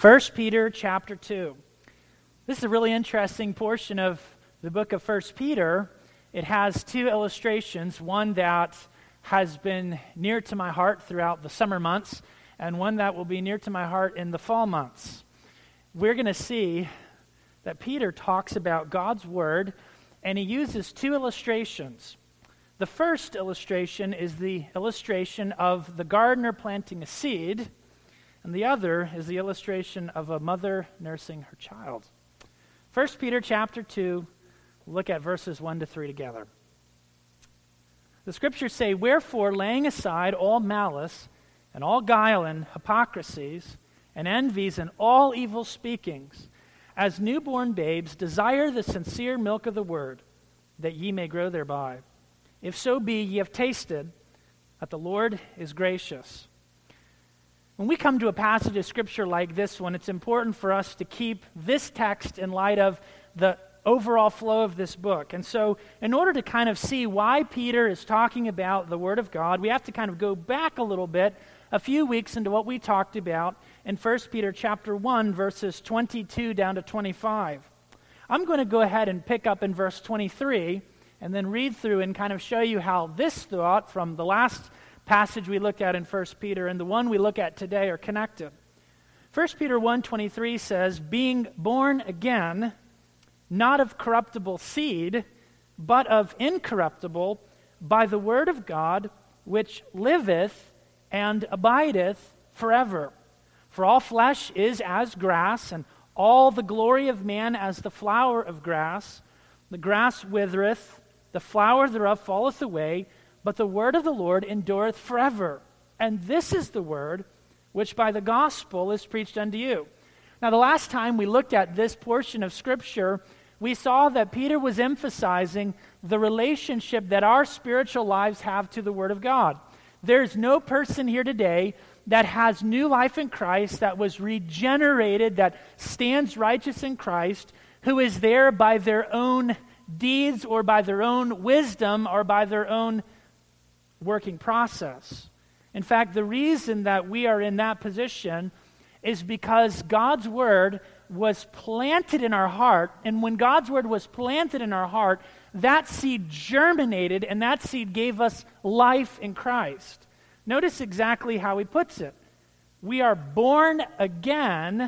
1 Peter chapter 2. This is a really interesting portion of the book of 1 Peter. It has two illustrations, one that has been near to my heart throughout the summer months, and one that will be near to my heart in the fall months. We're going to see that Peter talks about God's Word, and he uses two illustrations. The first illustration is the illustration of the gardener planting a seed, and the other is the illustration of a mother nursing her child. 1 Peter chapter 2, look at verses 1 to 3 together. The scriptures say, "Wherefore, laying aside all malice, and all guile and hypocrisies, and envies, and all evil speakings, as newborn babes, desire the sincere milk of the word, that ye may grow thereby. If so be ye have tasted that the Lord is gracious." When we come to a passage of Scripture like this one, it's important for us to keep this text in light of the overall flow of this book. And so, in order to kind of see why Peter is talking about the Word of God, we have to kind of go back a little bit, a few weeks into what we talked about in 1 Peter chapter 1, verses 22 down to 25. I'm going to go ahead and pick up in verse 23 and then read through and kind of show you how this thought from the last passage we looked at in 1 Peter and the one we look at today are connected. 1 Peter 1:23 says, "Being born again, not of corruptible seed, but of incorruptible, by the word of God, which liveth and abideth forever. For all flesh is as grass, and all the glory of man as the flower of grass. The grass withereth, the flower thereof falleth away, but the word of the Lord endureth forever. And this is the word which by the gospel is preached unto you." Now, the last time we looked at this portion of Scripture, we saw that Peter was emphasizing the relationship that our spiritual lives have to the Word of God. There's no person here today that has new life in Christ, that was regenerated, that stands righteous in Christ, who is there by their own deeds or by their own wisdom or by their own working process. In fact, the reason that we are in that position is because God's Word was planted in our heart, and when God's Word was planted in our heart, that seed germinated, and that seed gave us life in Christ. Notice exactly how he puts it. We are born again,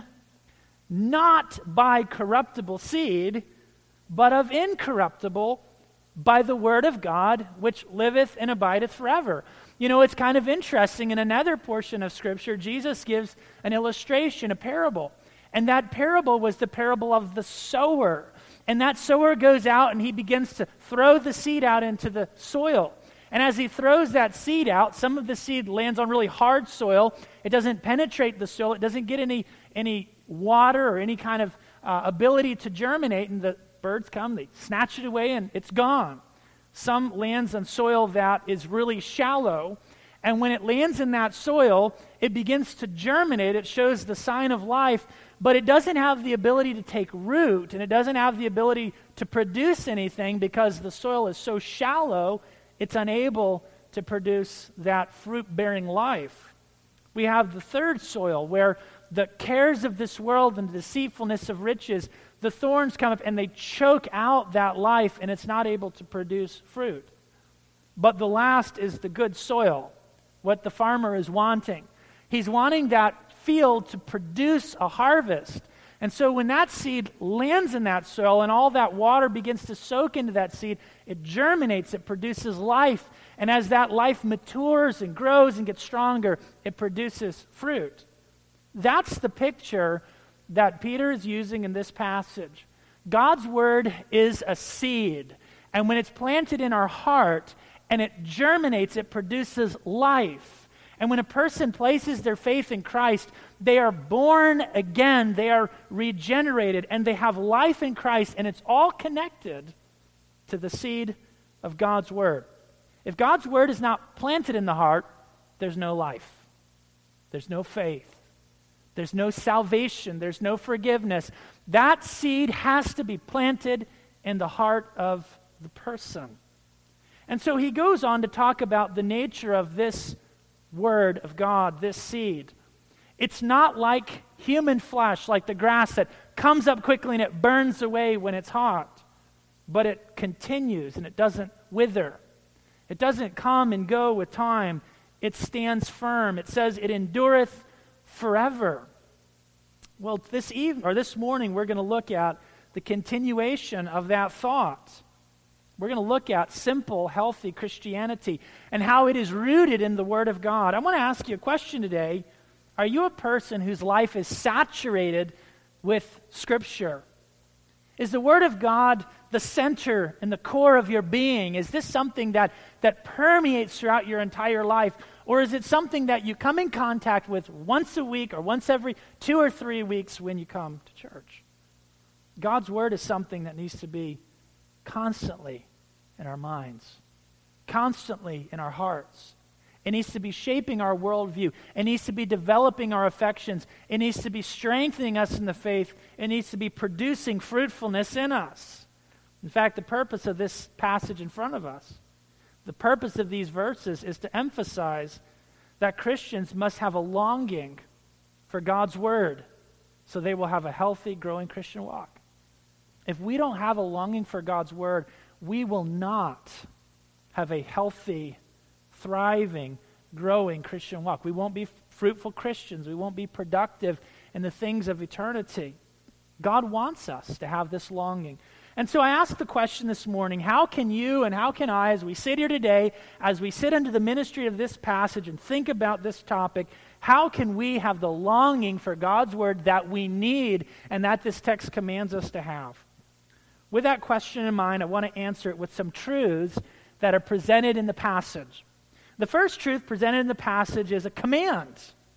not by corruptible seed, but of incorruptible, by the word of God, which liveth and abideth forever. You know, it's kind of interesting. In another portion of Scripture, Jesus gives an illustration, a parable. And that parable was the parable of the sower. And that sower goes out and he begins to throw the seed out into the soil. And as he throws that seed out, some of the seed lands on really hard soil. It doesn't penetrate the soil. It doesn't get any water or any kind of ability to germinate. And the birds come, they snatch it away, and it's gone. Some lands on soil that is really shallow, and when it lands in that soil, it begins to germinate. It shows the sign of life, but it doesn't have the ability to take root, and it doesn't have the ability to produce anything because the soil is so shallow, it's unable to produce that fruit-bearing life. We have the third soil, where the cares of this world and the deceitfulness of riches, the thorns come up and they choke out that life, and it's not able to produce fruit. But the last is the good soil, what the farmer is wanting. He's wanting that field to produce a harvest. And so when that seed lands in that soil and all that water begins to soak into that seed, it germinates, it produces life. And as that life matures and grows and gets stronger, it produces fruit. That's the picture that Peter is using in this passage. God's Word is a seed, and when it's planted in our heart and it germinates, it produces life. And when a person places their faith in Christ, they are born again, they are regenerated, and they have life in Christ, and it's all connected to the seed of God's Word. If God's Word is not planted in the heart, there's no life. There's no faith. There's no salvation. There's no forgiveness. That seed has to be planted in the heart of the person. And so he goes on to talk about the nature of this Word of God, this seed. It's not like human flesh, like the grass that comes up quickly and it burns away when it's hot, but it continues and it doesn't wither. It doesn't come and go with time. It stands firm. It says it endureth forever. Well, this morning we're going to look at the continuation of that thought. We're going to look at simple, healthy Christianity and how it is rooted in the Word of God. I want to ask you a question today. Are you a person whose life is saturated with Scripture? Is the Word of God the center and the core of your being? Is this something that permeates throughout your entire life? Or is it something that you come in contact with once a week or once every 2 or 3 weeks when you come to church? God's Word is something that needs to be constantly in our minds, constantly in our hearts. It needs to be shaping our worldview. It needs to be developing our affections. It needs to be strengthening us in the faith. It needs to be producing fruitfulness in us. In fact, the purpose of this passage in front of us, the purpose of these verses is to emphasize that Christians must have a longing for God's Word so they will have a healthy, growing Christian walk. If we don't have a longing for God's Word, we will not have a healthy, thriving, growing Christian walk. We won't be fruitful Christians. We won't be productive in the things of eternity. God wants us to have this longing. And so I ask the question this morning, how can you and how can I, as we sit here today, as we sit under the ministry of this passage and think about this topic, how can we have the longing for God's Word that we need and that this text commands us to have? With that question in mind, I want to answer it with some truths that are presented in the passage. The first truth presented in the passage is a command.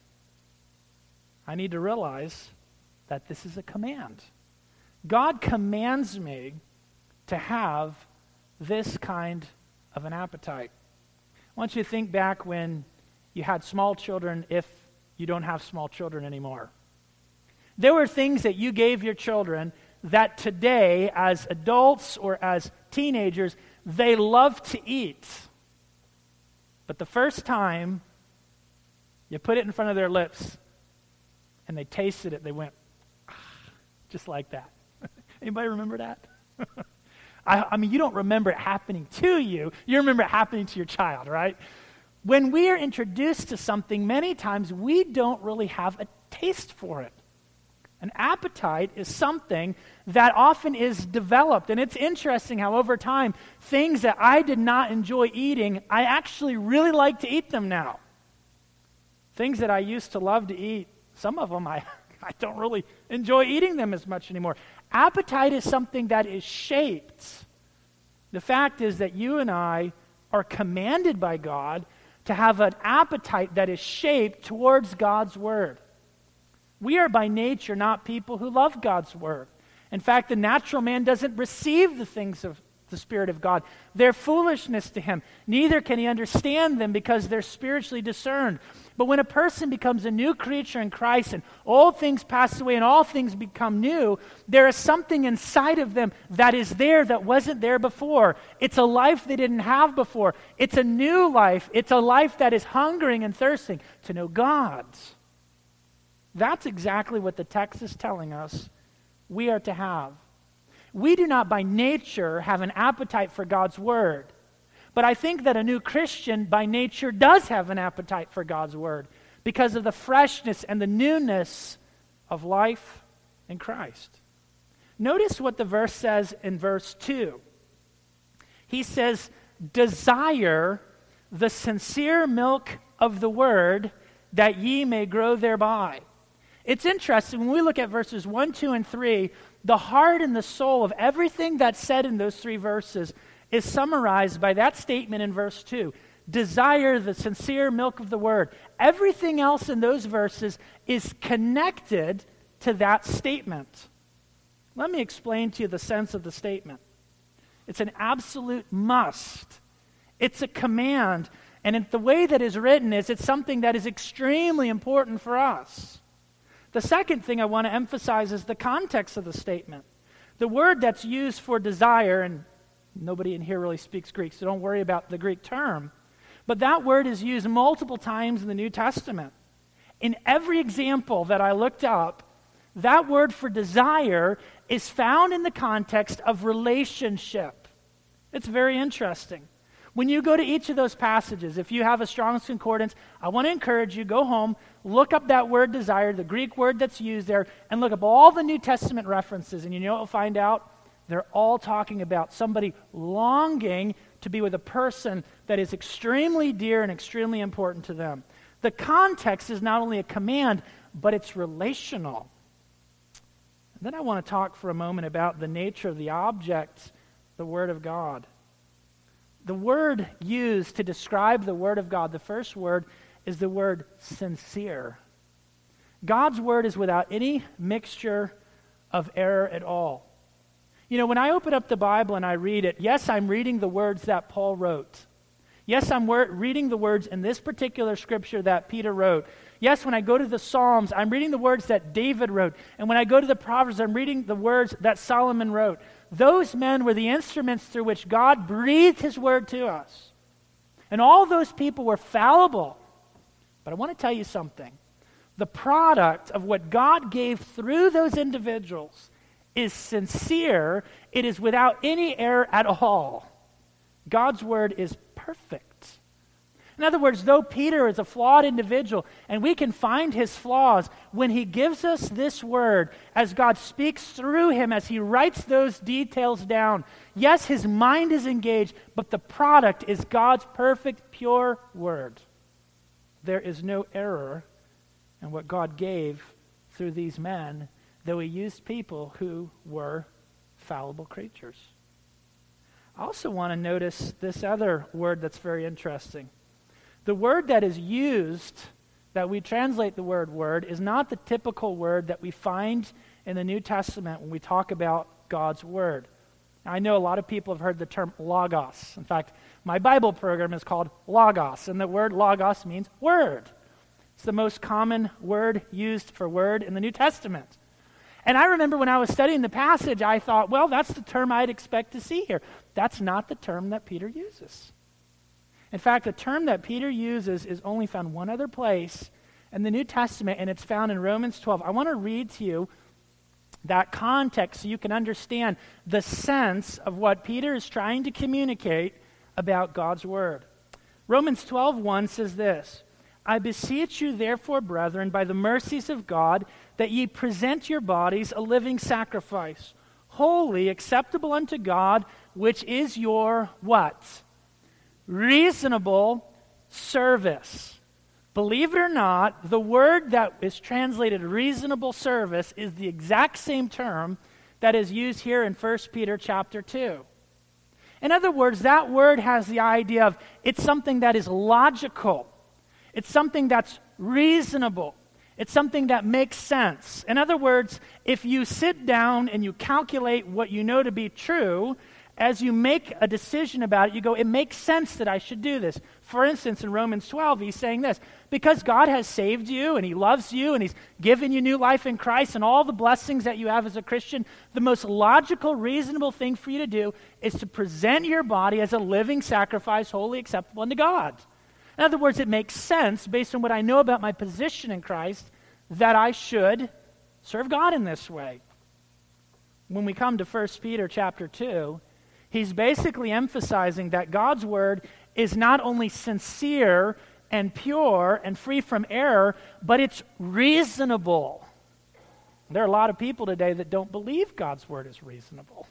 I need to realize that this is a command. God commands me to have this kind of an appetite. I want you to think back when you had small children, if you don't have small children anymore. There were things that you gave your children that today, as adults or as teenagers, they love to eat. But the first time you put it in front of their lips and they tasted it, they went, just like that. Anybody remember that? I mean, you don't remember it happening to you. You remember it happening to your child, right? When we are introduced to something, many times we don't really have a taste for it. An appetite is something that often is developed. And it's interesting how over time, things that I did not enjoy eating, I actually really like to eat them now. Things that I used to love to eat, some of them I don't really enjoy eating them as much anymore. Appetite is something that is shaped. The fact is that you and I are commanded by God to have an appetite that is shaped towards God's Word. We are by nature not people who love God's Word. In fact, the natural man doesn't receive the things of the Spirit of God. They're foolishness to him. Neither can he understand them because they're spiritually discerned. But when a person becomes a new creature in Christ and all things pass away and all things become new, there is something inside of them that is there that wasn't there before. It's a life they didn't have before. It's a new life. It's a life that is hungering and thirsting to know God. That's exactly what the text is telling us we are to have. We do not by nature have an appetite for God's Word. But I think that a new Christian by nature does have an appetite for God's Word because of the freshness and the newness of life in Christ. Notice what the verse says in verse 2. He says, desire the sincere milk of the Word that ye may grow thereby. It's interesting, when we look at verses 1, 2, and 3, the heart and the soul of everything that's said in those 3 verses is summarized by that statement in verse 2. Desire the sincere milk of the Word. Everything else in those verses is connected to that statement. Let me explain to you the sense of the statement. It's an absolute must. It's a command. And the way that is written is it's something that is extremely important for us. The second thing I want to emphasize is the context of the statement. The word that's used for desire, and nobody in here really speaks Greek, so don't worry about the Greek term, but that word is used multiple times in the New Testament. In every example that I looked up, that word for desire is found in the context of relationship. It's very interesting. When you go to each of those passages, if you have a Strong's Concordance, I want to encourage you, go home, look up that word desire, the Greek word that's used there, and look up all the New Testament references. And you know what you'll find out? They're all talking about somebody longing to be with a person that is extremely dear and extremely important to them. The context is not only a command, but it's relational. And then I want to talk for a moment about the nature of the object, the Word of God. The word used to describe the Word of God, the first word, is the word sincere. God's Word is without any mixture of error at all. You know, when I open up the Bible and I read it, yes, I'm reading the words that Paul wrote. Yes, I'm reading the words in this particular scripture that Peter wrote. Yes, when I go to the Psalms, I'm reading the words that David wrote. And when I go to the Proverbs, I'm reading the words that Solomon wrote. Those men were the instruments through which God breathed his word to us. And all those people were fallible. But I want to tell you something. The product of what God gave through those individuals is sincere. It is without any error at all. God's word is perfect. In other words, though Peter is a flawed individual, and we can find his flaws, when he gives us this word, as God speaks through him, as he writes those details down, yes, his mind is engaged, but the product is God's perfect, pure word. There is no error in what God gave through these men, though he used people who were fallible creatures. I also want to notice this other word that's very interesting. The word that is used, that we translate the word, is not the typical word that we find in the New Testament when we talk about God's word. Now, I know a lot of people have heard the term logos. In fact, my Bible program is called Logos, and the word logos means word. It's the most common word used for word in the New Testament. And I remember when I was studying the passage, I thought, well, that's the term I'd expect to see here. That's not the term that Peter uses. In fact, the term that Peter uses is only found one other place in the New Testament, and it's found in Romans 12. I want to read to you that context so you can understand the sense of what Peter is trying to communicate about God's word. Romans 12:1 says this, I beseech you therefore, brethren, by the mercies of God, that ye present your bodies a living sacrifice, holy, acceptable unto God, which is your what? Reasonable service. Believe it or not, the word that is translated reasonable service is the exact same term that is used here in 1 Peter chapter 2. In other words, that word has the idea of it's something that is logical. It's something that's reasonable. It's something that makes sense. In other words, if you sit down and you calculate what you know to be true, as you make a decision about it, you go, it makes sense that I should do this. For instance, in Romans 12, he's saying this, because God has saved you and he loves you and he's given you new life in Christ and all the blessings that you have as a Christian, the most logical, reasonable thing for you to do is to present your body as a living sacrifice, wholly acceptable unto God. In other words, it makes sense based on what I know about my position in Christ that I should serve God in this way. When we come to 1 Peter chapter 2, he's basically emphasizing that God's word is not only sincere and pure and free from error, but it's reasonable. There are a lot of people today that don't believe God's word is reasonable.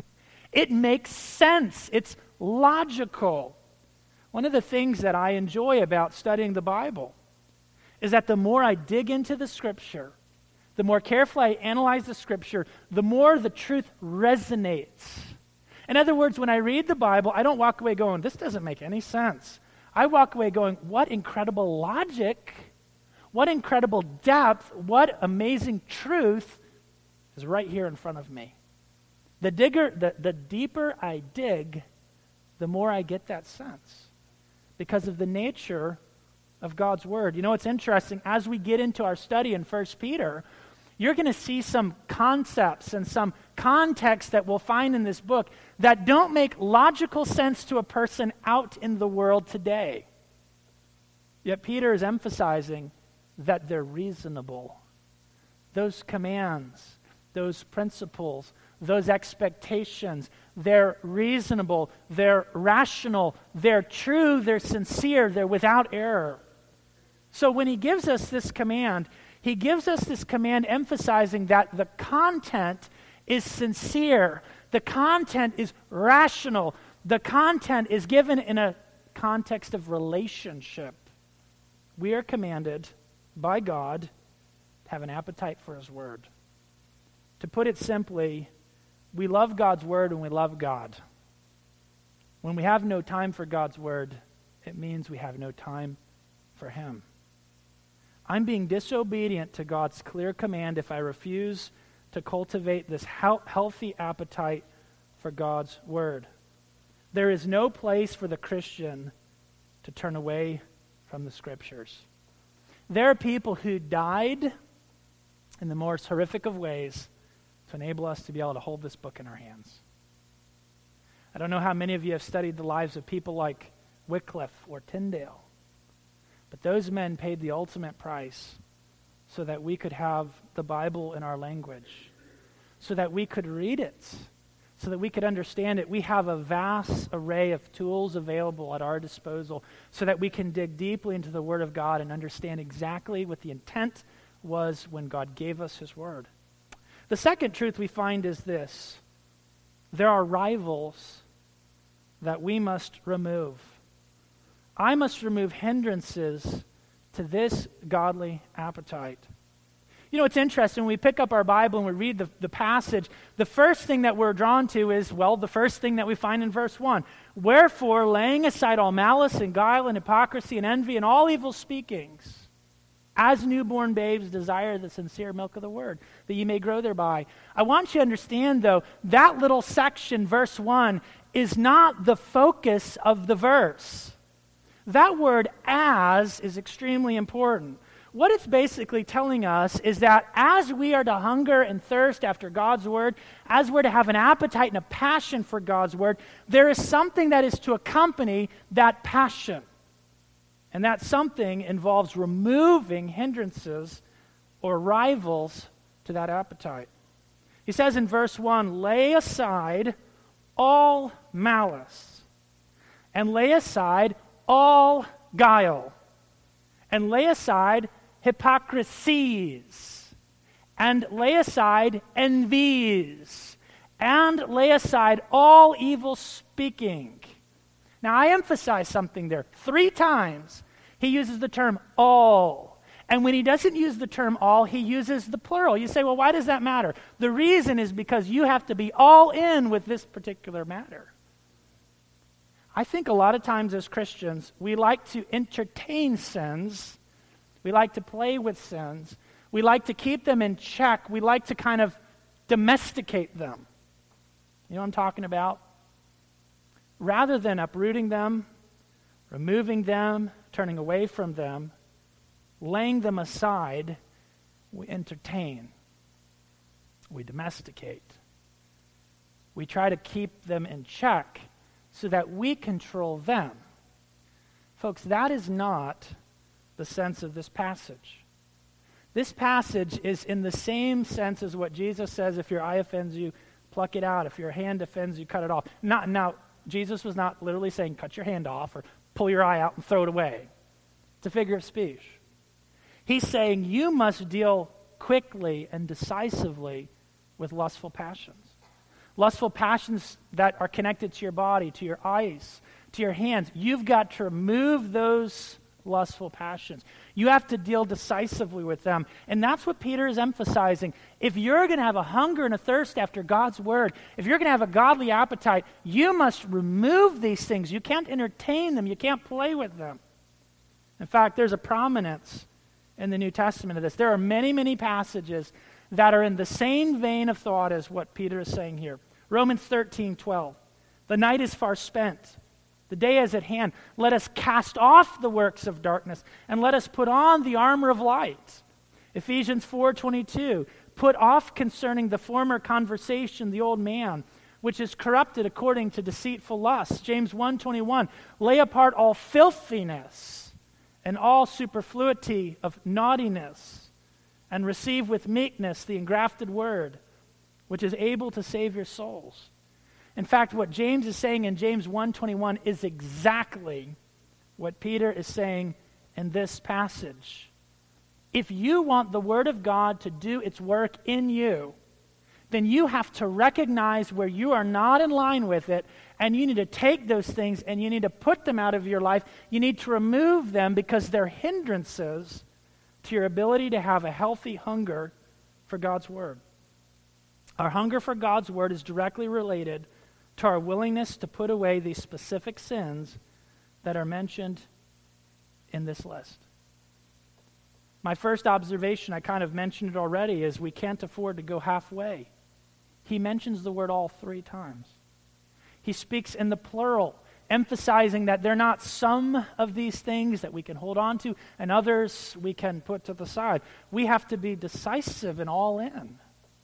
It makes sense. It's logical. One of the things that I enjoy about studying the Bible is that the more I dig into the Scripture, the more carefully I analyze the Scripture, the more the truth resonates. In other words, when I read the Bible, I don't walk away going, this doesn't make any sense. I walk away going, what incredible logic, what incredible depth, what amazing truth is right here in front of me. The deeper I dig, the more I get that sense because of the nature of God's word. You know, it's interesting, as we get into our study in 1 Peter, you're going to see some concepts and some context that we'll find in this book that don't make logical sense to a person out in the world today. Yet Peter is emphasizing that they're reasonable. Those commands, those principles, those expectations, they're reasonable, they're rational, they're true, they're sincere, they're without error. So when he gives us this command, he gives us this command emphasizing that the content is sincere, the content is rational, the content is given in a context of relationship. We are commanded by God to have an appetite for his word. To put it simply, we love God's word when we love God. When we have no time for God's word, it means we have no time for him. I'm being disobedient to God's clear command if I refuse to cultivate this healthy appetite for God's word. There is no place for the Christian to turn away from the Scriptures. There are people who died in the most horrific of ways to enable us to be able to hold this book in our hands. I don't know how many of you have studied the lives of people like Wycliffe or Tyndale, but those men paid the ultimate price so that we could have the Bible in our language, so that we could read it, so that we could understand it. We have a vast array of tools available at our disposal so that we can dig deeply into the Word of God and understand exactly what the intent was when God gave us his Word. The second truth we find is this: there are rivals that we must remove. I must remove hindrances to this godly appetite. You know, it's interesting. When we pick up our Bible and we read the passage, the first thing that we're drawn to is, well, the first thing that we find in verse 1. Wherefore, laying aside all malice and guile and hypocrisy and envy and all evil speakings, as newborn babes desire the sincere milk of the word, that ye may grow thereby. I want you to understand, though, that little section, verse 1, is not the focus of the verse. That word as is extremely important. What it's basically telling us is that as we are to hunger and thirst after God's word, as we're to have an appetite and a passion for God's word, there is something that is to accompany that passion. And that something involves removing hindrances or rivals to that appetite. He says in verse 1, lay aside all malice, and lay aside all guile, and lay aside hypocrisies, and lay aside envies, and lay aside all evil speaking. Now, I emphasize something there. 3 times he uses the term all. And when he doesn't use the term all, he uses the plural. You say, well, why does that matter? The reason is because you have to be all in with this particular matter. I think a lot of times as Christians, we like to entertain sins. We like to play with sins. We like to keep them in check. We like to kind of domesticate them. You know what I'm talking about? Rather than uprooting them, removing them, turning away from them, laying them aside, we entertain. We domesticate. We try to keep them in check so that we control them. Folks, that is not the sense of this passage. This passage is in the same sense as what Jesus says: if your eye offends you, pluck it out. If your hand offends you, cut it off. Now, Jesus was not literally saying cut your hand off or pull your eye out and throw it away. It's a figure of speech. He's saying you must deal quickly and decisively with lustful passions. Lustful passions that are connected to your body, to your eyes, to your hands. You've got to remove those lustful passions. You have to deal decisively with them. And that's what Peter is emphasizing. If you're going to have a hunger and a thirst after God's word, if you're going to have a godly appetite, you must remove these things. You can't entertain them. You can't play with them. In fact, there's a prominence in the New Testament of this. There are many, many passages that are in the same vein of thought as what Peter is saying here. Romans 13:12. The night is far spent. The day is at hand. Let us cast off the works of darkness and let us put on the armor of light. Ephesians 4:22. Put off concerning the former conversation the old man, which is corrupted according to deceitful lusts. James 1:21. Lay apart all filthiness and all superfluity of naughtiness, and receive with meekness the engrafted word, which is able to save your souls. In fact, what James is saying in James 1:21 is exactly what Peter is saying in this passage. If you want the Word of God to do its work in you, then you have to recognize where you are not in line with it, and you need to take those things and you need to put them out of your life. You need to remove them because they're hindrances to your ability to have a healthy hunger for God's Word. Our hunger for God's Word is directly related to our willingness to put away these specific sins that are mentioned in this list. My first observation, I kind of mentioned it already, is we can't afford to go halfway. He mentions the word all 3 times. He speaks in the plural, emphasizing that they're not some of these things that we can hold on to and others we can put to the side. We have to be decisive and all in.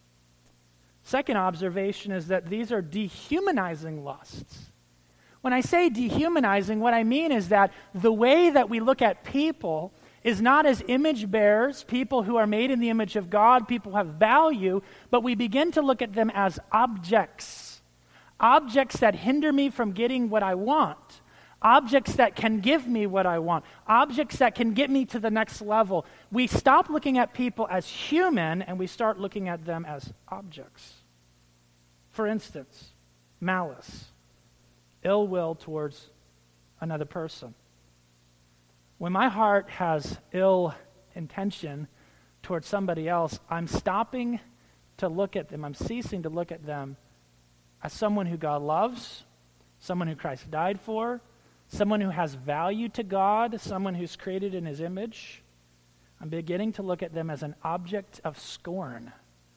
Second observation is that these are dehumanizing lusts. When I say dehumanizing, what I mean is that the way that we look at people is not as image bearers, people who are made in the image of God, people who have value, but we begin to look at them as objects. Objects that hinder me from getting what I want. Objects that can give me what I want. Objects that can get me to the next level. We stop looking at people as human and we start looking at them as objects. For instance, malice, ill will towards another person. When my heart has ill intention towards somebody else, I'm stopping to look at them. I'm ceasing to look at them as someone who God loves, someone who Christ died for, someone who has value to God, someone who's created in His image. I'm beginning to look at them as an object of scorn.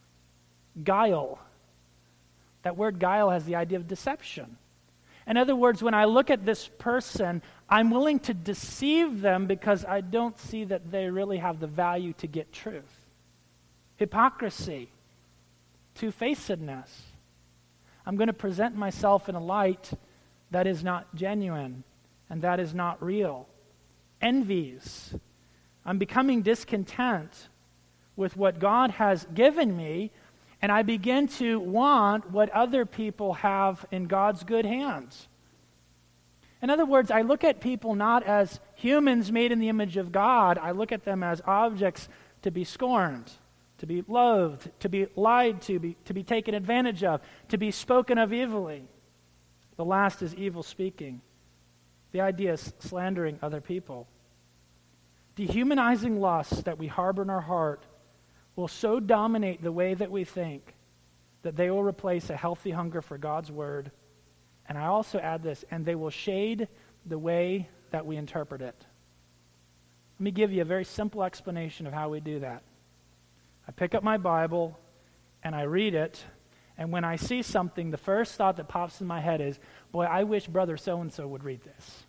Guile. That word guile has the idea of deception. In other words, when I look at this person, I'm willing to deceive them because I don't see that they really have the value to get truth. Hypocrisy. Two-facedness. I'm going to present myself in a light that is not genuine and that is not real. Envies. I'm becoming discontent with what God has given me, and I begin to want what other people have in God's good hands. In other words, I look at people not as humans made in the image of God. I look at them as objects to be scorned, to be loathed, to be lied to be taken advantage of, to be spoken of evilly. The last is evil speaking. The idea is slandering other people. Dehumanizing lusts that we harbor in our heart will so dominate the way that we think that they will replace a healthy hunger for God's Word. And I also add this, and they will shade the way that we interpret it. Let me give you a very simple explanation of how we do that. I pick up my Bible, and I read it, and when I see something, the first thought that pops in my head is, boy, I wish brother so-and-so would read this.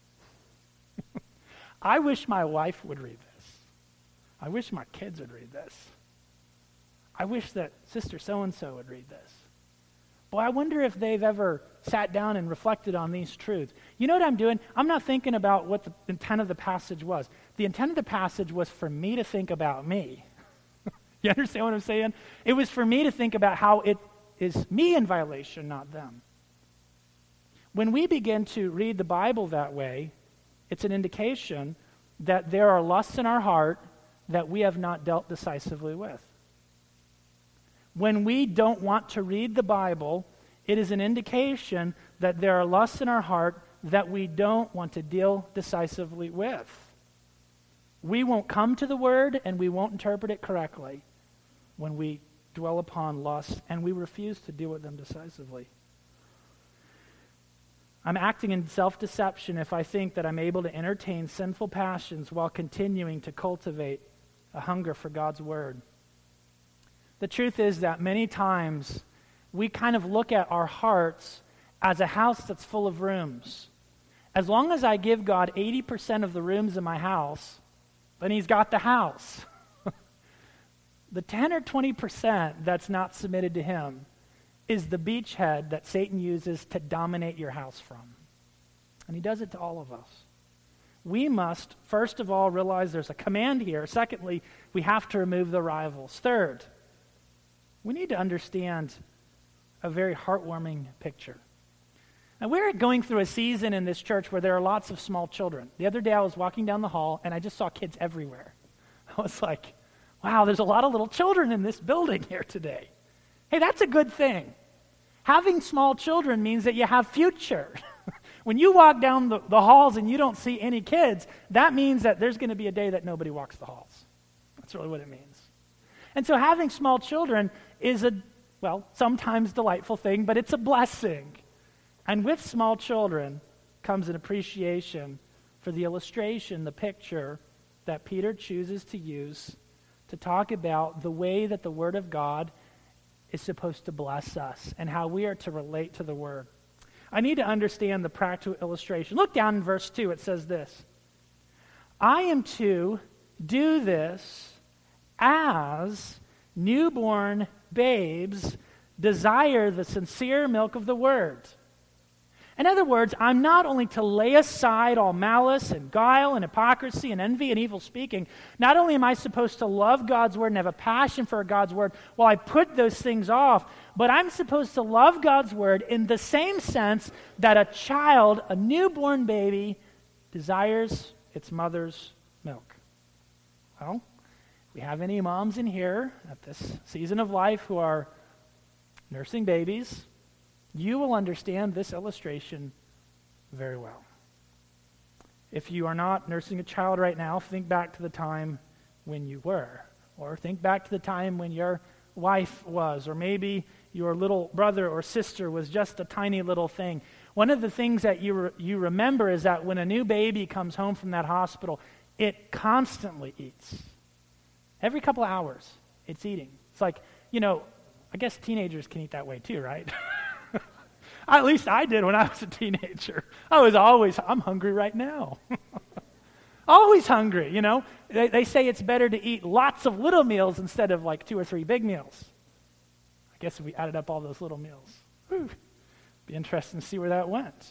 I wish my wife would read this. I wish my kids would read this. I wish that sister so-and-so would read this. Boy, I wonder if they've ever sat down and reflected on these truths. You know what I'm doing? I'm not thinking about what the intent of the passage was. The intent of the passage was for me to think about me. You understand what I'm saying? It was for me to think about how it is me in violation, not them. When we begin to read the Bible that way, it's an indication that there are lusts in our heart that we have not dealt decisively with. When we don't want to read the Bible, it is an indication that there are lusts in our heart that we don't want to deal decisively with. We won't come to the Word and we won't interpret it correctly when we dwell upon lusts and we refuse to deal with them decisively. I'm acting in self-deception if I think that I'm able to entertain sinful passions while continuing to cultivate a hunger for God's Word. The truth is that many times we kind of look at our hearts as a house that's full of rooms. As long as I give God 80% of the rooms in my house, then He's got the house. The 10 or 20% that's not submitted to Him is the beachhead that Satan uses to dominate your house from. And he does it to all of us. we must, first of all, realize there's a command here. Secondly, we have to remove the rivals. Third, we need to understand a very heartwarming picture. Now, we're going through a season in this church where there are lots of small children. The other day I was walking down the hall, and I just saw kids everywhere. I was like, wow, there's a lot of little children in this building here today. Hey, that's a good thing. Having small children means that you have future. When you walk down the halls and you don't see any kids, that means that there's going to be a day that nobody walks the halls. That's really what it means. And so having small children is sometimes delightful thing, but it's a blessing. And with small children comes an appreciation for the illustration, the picture that Peter chooses to use to talk about the way that the Word of God is supposed to bless us and how we are to relate to the Word. I need to understand the practical illustration. Look down in verse 2. It says this: I am to do this as newborn babes desire the sincere milk of the Word. In other words, I'm not only to lay aside all malice and guile and hypocrisy and envy and evil speaking. Not only am I supposed to love God's Word and have a passion for God's Word while I put those things off, but I'm supposed to love God's Word in the same sense that a child, a newborn baby, desires its mother's milk. Well, if we have any moms in here at this season of life who are nursing babies, you will understand this illustration very well. If you are not nursing a child right now, think back to the time when you were, or think back to the time when your wife was, or maybe your little brother or sister was just a tiny little thing. One of the things that you remember is that when a new baby comes home from that hospital, it constantly eats. Every couple of hours, it's eating. It's like, I guess teenagers can eat that way too, right? At least I did when I was a teenager. I'm hungry right now. Always hungry, They say it's better to eat lots of little meals instead of like 2 or 3 big meals. I guess if we added up all those little meals, be interesting to see where that went.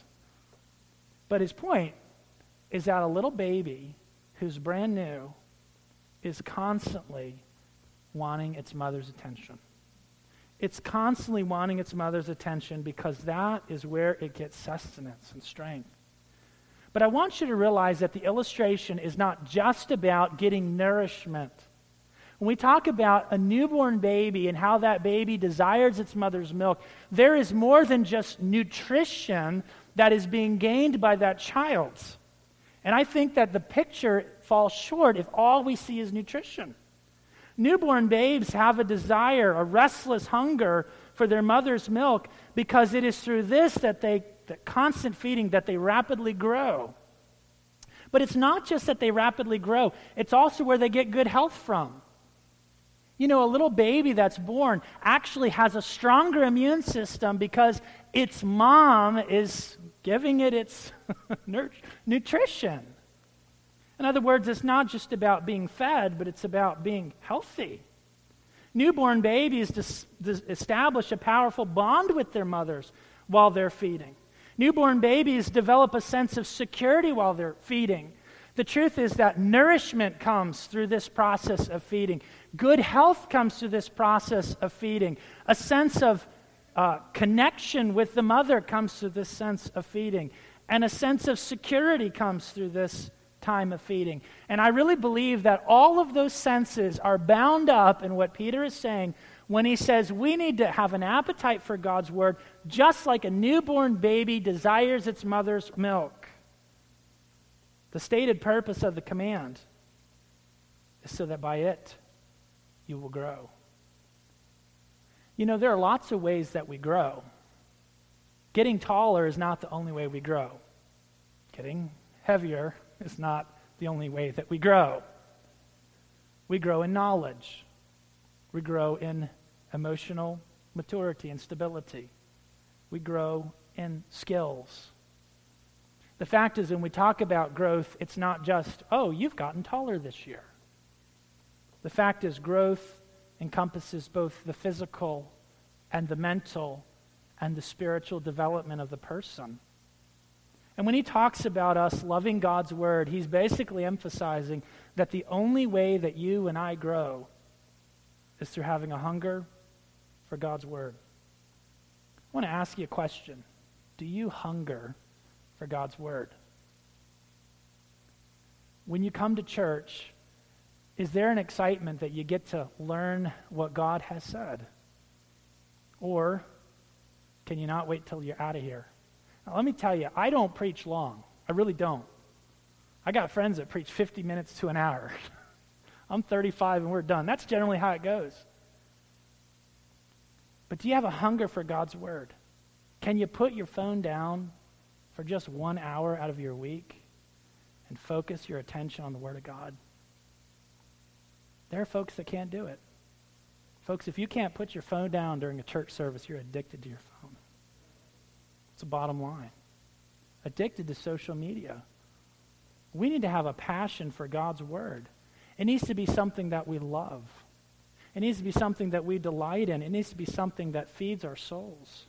But his point is that a little baby who's brand new is constantly wanting its mother's attention. It's constantly wanting its mother's attention because that is where it gets sustenance and strength. But I want you to realize that the illustration is not just about getting nourishment. When we talk about a newborn baby and how that baby desires its mother's milk, there is more than just nutrition that is being gained by that child. And I think that the picture falls short if all we see is nutrition. Newborn babes have a desire, a restless hunger for their mother's milk because it is through this that constant feeding that they rapidly grow. But it's not just that they rapidly grow, it's also where they get good health from. A little baby that's born actually has a stronger immune system because its mom is giving it its nutrition. In other words, it's not just about being fed, but it's about being healthy. Newborn babies establish a powerful bond with their mothers while they're feeding. Newborn babies develop a sense of security while they're feeding. The truth is that nourishment comes through this process of feeding. Good health comes through this process of feeding. A sense of connection with the mother comes through this sense of feeding. And a sense of security comes through this time of feeding. And I really believe that all of those senses are bound up in what Peter is saying when he says we need to have an appetite for God's Word just like a newborn baby desires its mother's milk. The stated purpose of the command is so that by it you will grow. There are lots of ways that we grow. Getting taller is not the only way we grow. Getting heavier is not the only way that we grow. We grow in knowledge. We grow in emotional maturity and stability. We grow in skills. The fact is, when we talk about growth, it's not just, you've gotten taller this year. The fact is, growth encompasses both the physical and the mental and the spiritual development of the person. And when he talks about us loving God's word, he's basically emphasizing that the only way that you and I grow is through having a hunger for God's word. I want to ask you a question. Do you hunger for God's word? When you come to church, is there an excitement that you get to learn what God has said? Or can you not wait till you're out of here? Now, let me tell you, I don't preach long. I really don't. I got friends that preach 50 minutes to an hour. I'm 35 and we're done. That's generally how it goes. But do you have a hunger for God's word? Can you put your phone down for just 1 hour out of your week and focus your attention on the word of God? There are folks that can't do it. Folks, if you can't put your phone down during a church service, you're addicted to your phone. It's the bottom line. Addicted to social media. We need to have a passion for God's word. It needs to be something that we love. It needs to be something that we delight in. It needs to be something that feeds our souls.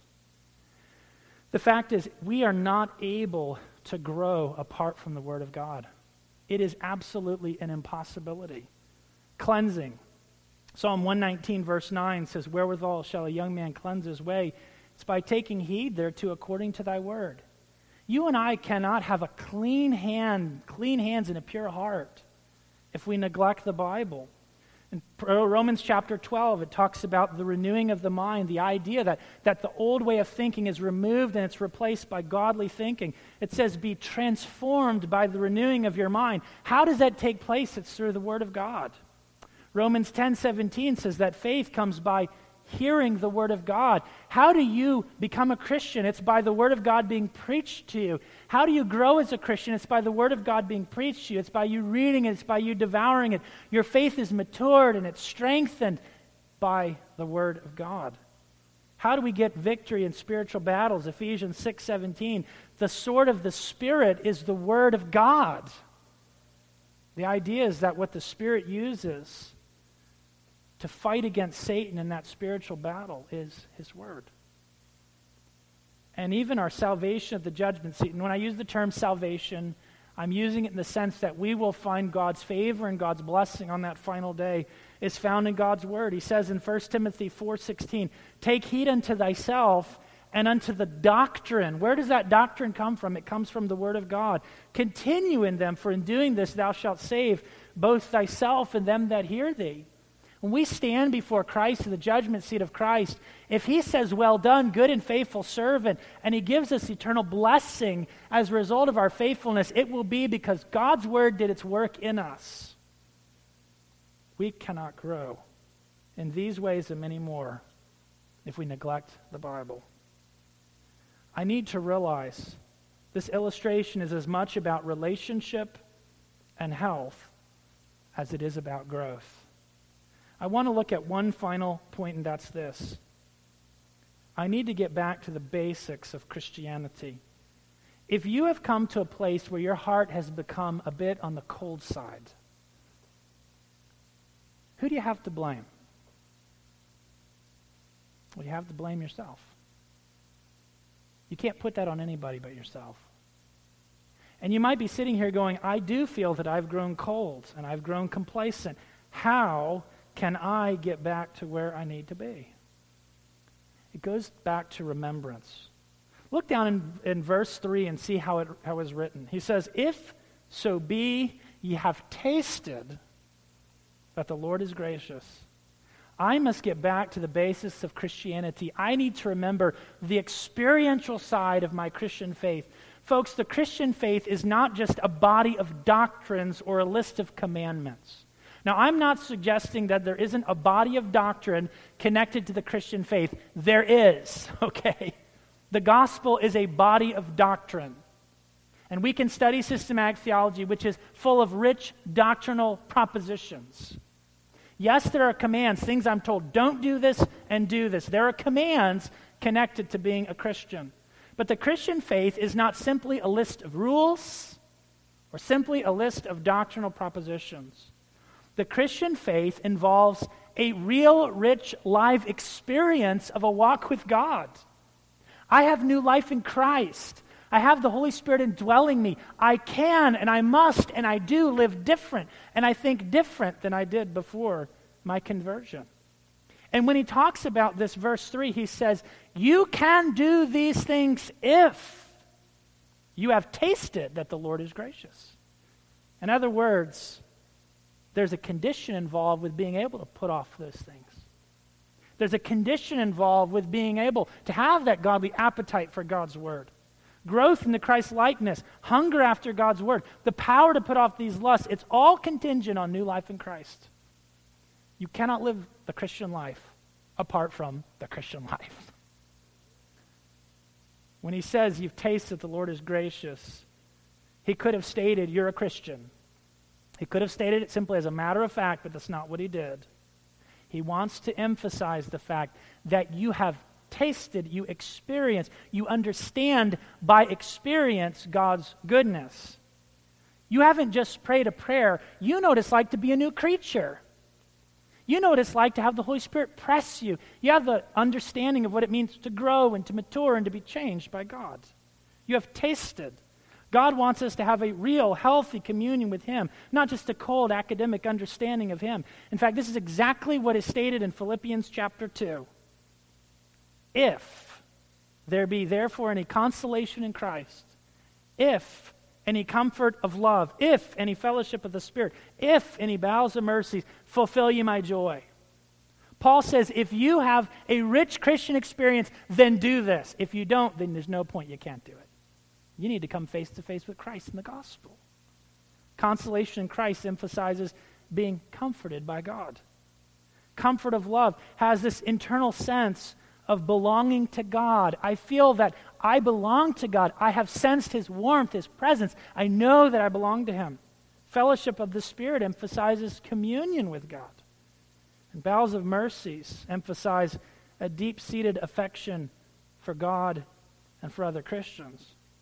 The fact is, we are not able to grow apart from the word of God. It is absolutely an impossibility. Cleansing. Psalm 119 verse 9 says, "Wherewithal shall a young man cleanse his way? It's by taking heed thereto according to thy word." You and I cannot have a clean hands and a pure heart if we neglect the Bible. In Romans chapter 12, it talks about the renewing of the mind, the idea that the old way of thinking is removed and it's replaced by godly thinking. It says, be transformed by the renewing of your mind. How does that take place? It's through the Word of God. Romans 10:17 says that faith comes by hearing the Word of God. How do you become a Christian? It's by the Word of God being preached to you. How do you grow as a Christian? It's by the Word of God being preached to you. It's by you reading it. It's by you devouring it. Your faith is matured and it's strengthened by the Word of God. How do we get victory in spiritual battles? Ephesians 6:17. The sword of the Spirit is the Word of God. The idea is that what the Spirit uses to fight against Satan in that spiritual battle is his word. And even our salvation at the judgment seat, and when I use the term salvation, I'm using it in the sense that we will find God's favor and God's blessing on that final day is found in God's word. He says in 1 Timothy 4:16, "Take heed unto thyself and unto the doctrine." Where does that doctrine come from? It comes from the word of God. "Continue in them, for in doing this thou shalt save both thyself and them that hear thee." When we stand before Christ in the judgment seat of Christ, if he says, "Well done, good and faithful servant," and he gives us eternal blessing as a result of our faithfulness, it will be because God's word did its work in us. We cannot grow in these ways and many more if we neglect the Bible. I need to realize this illustration is as much about relationship and health as it is about growth. I want to look at one final point, and that's this. I need to get back to the basics of Christianity. If you have come to a place where your heart has become a bit on the cold side, who do you have to blame? Well, you have to blame yourself. You can't put that on anybody but yourself. And you might be sitting here going, I do feel that I've grown cold and I've grown complacent. How can I get back to where I need to be? It goes back to remembrance. Look down in verse 3 and see how it was written. He says, "If so be ye have tasted that the Lord is gracious." I must get back to the basis of Christianity. I need to remember the experiential side of my Christian faith. Folks, the Christian faith is not just a body of doctrines or a list of commandments. Now, I'm not suggesting that there isn't a body of doctrine connected to the Christian faith. There is, okay? The gospel is a body of doctrine. And we can study systematic theology, which is full of rich doctrinal propositions. Yes, there are commands, things I'm told, don't do this and do this. There are commands connected to being a Christian. But the Christian faith is not simply a list of rules or simply a list of doctrinal propositions. The Christian faith involves a real, rich, live experience of a walk with God. I have new life in Christ. I have the Holy Spirit indwelling me. I can and I must and I do live different, and I think different than I did before my conversion. And when he talks about this, verse 3, he says, you can do these things if you have tasted that the Lord is gracious. In other words, there's a condition involved with being able to put off those things. There's a condition involved with being able to have that godly appetite for God's word. Growth in the Christ likeness, hunger after God's word, the power to put off these lusts, it's all contingent on new life in Christ. You cannot live the Christian life apart from the Christian life. When he says you've tasted the Lord is gracious, he could have stated you're a Christian. He could have stated it simply as a matter of fact, but that's not what he did. He wants to emphasize the fact that you have tasted, you experience, you understand by experience God's goodness. You haven't just prayed a prayer. You know what it's like to be a new creature. You know what it's like to have the Holy Spirit press you. You have the understanding of what it means to grow and to mature and to be changed by God. You have tasted. God wants us to have a real, healthy communion with Him, not just a cold academic understanding of Him. In fact, this is exactly what is stated in Philippians chapter 2. If there be therefore any consolation in Christ, if any comfort of love, if any fellowship of the Spirit, if any bowels of mercies, fulfill ye my joy. Paul says, if you have a rich Christian experience, then do this. If you don't, then there's no point, you can't do it. You need to come face to face with Christ in the gospel. Consolation in Christ emphasizes being comforted by God. Comfort of love has this internal sense of belonging to God. I feel that I belong to God. I have sensed His warmth, His presence. I know that I belong to Him. Fellowship of the Spirit emphasizes communion with God. And bowels of mercies emphasize a deep-seated affection for God and for other Christians.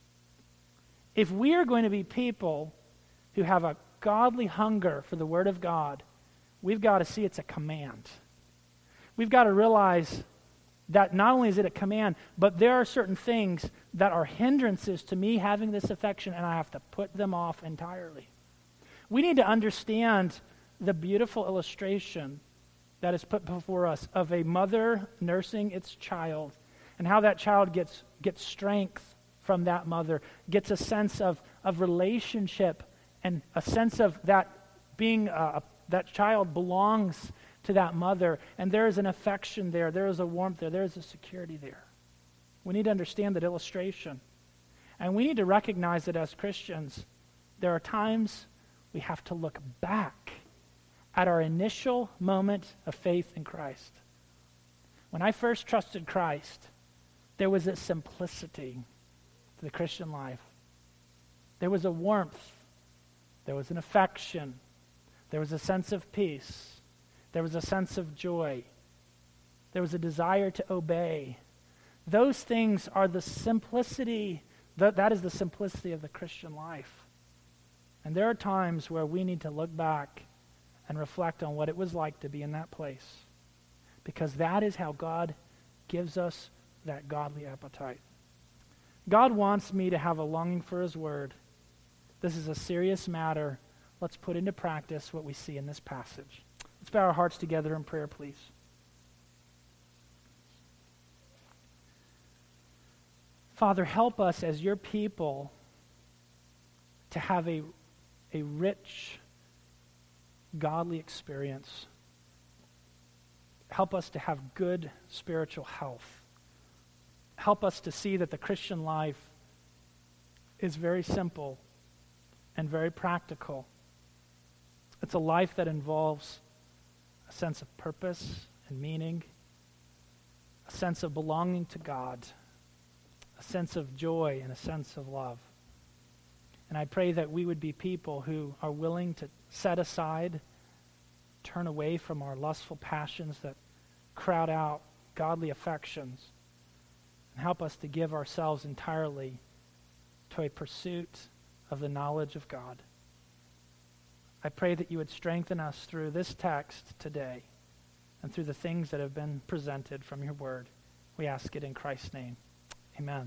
If we are going to be people who have a godly hunger for the Word of God, we've got to see it's a command. We've got to realize that not only is it a command, but there are certain things that are hindrances to me having this affection, and I have to put them off entirely. We need to understand the beautiful illustration that is put before us of a mother nursing its child, and how that child gets strength from that mother, gets a sense of relationship, and a sense of that being that child belongs to that mother, and there is an affection there, there is a warmth there is a security there. We need to understand that illustration, and we need to recognize that as Christians, there are times we have to look back at our initial moment of faith in Christ. When I first trusted Christ, there was a simplicity to the Christian life. There was a warmth. There was an affection. There was a sense of peace. There was a sense of joy. There was a desire to obey. Those things are the simplicity, that is the simplicity of the Christian life. And there are times where we need to look back and reflect on what it was like to be in that place. Because that is how God gives us that godly appetite. God wants me to have a longing for His Word. This is a serious matter. Let's put into practice what we see in this passage. Let's bow our hearts together in prayer, please. Father, help us as your people to have a rich, godly experience. Help us to have good spiritual health. Help us to see that the Christian life is very simple and very practical. It's a life that involves a sense of purpose and meaning, a sense of belonging to God, a sense of joy, and a sense of love. And I pray that we would be people who are willing to set aside, turn away from our lustful passions that crowd out godly affections, and help us to give ourselves entirely to a pursuit of the knowledge of God. I pray that you would strengthen us through this text today and through the things that have been presented from your word. We ask it in Christ's name. Amen.